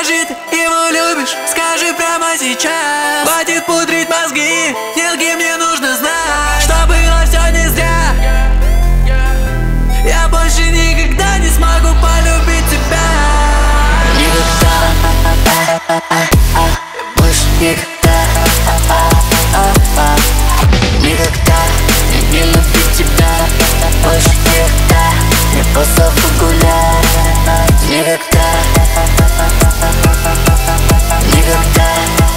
Скажи, ты его любишь, скажи прямо сейчас. Хватит пудрить мозги, Нелги, мне нужно знать, что было все не зря. Я больше никогда не смогу полюбить тебя. Никогда, больше никогда, никогда не любить тебя. Больше никогда, не просто погулять. Никогда, никогда.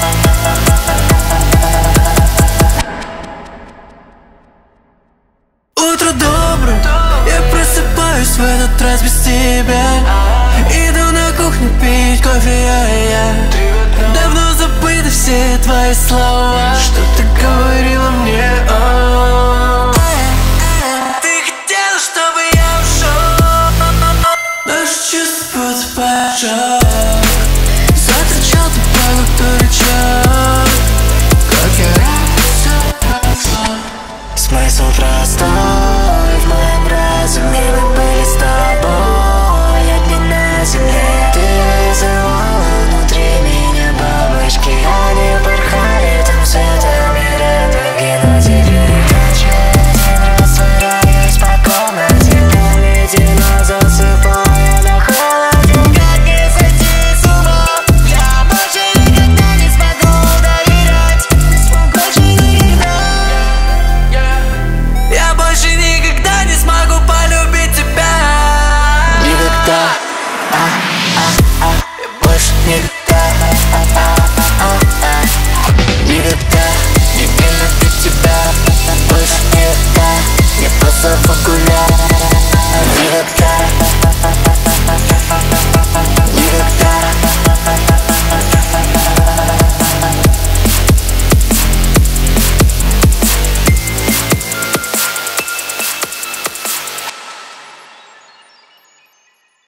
Утро доброе, я просыпаюсь в этот раз без тебя. Иду на кухню пить кофе, я давно забыты все твои слова, что ты говорила мне. Ты хотела, чтобы я ушел, наши чувства подпачок. Закричал ты по рычаг, как я рад, все прошло. Смысл простой в моем разуме. Мы были с тобой одни на земле. Ты вызывала внутри меня бабочки. Они порхали там цветами радуги. На тебе качает, растворяюсь по комнате. Медленно засыпая на холоде. Как не сойти с ума? Я больше никогда не смогу доверять. Больше никогда. Я больше никогда не смогу полюбить тебя. Никогда, больше никогда, никогда не любить тебя. Больше никогда, не просто погулять.